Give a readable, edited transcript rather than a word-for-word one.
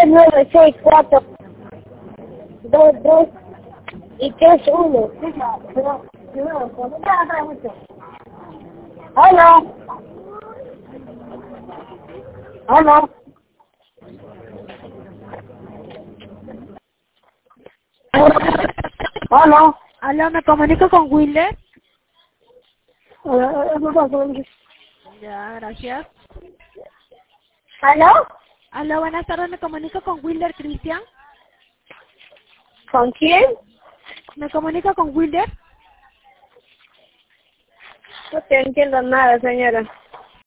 964 22 y 31. Hola. Hola. Hola. Aló, me comunico con Wilder. Hola. Ya, gracias. ¿Aló? Aló, buenas tardes, me comunico con Wilder Cristian. ¿Con quién? Me comunico con Wilder. No te entiendo nada, señora.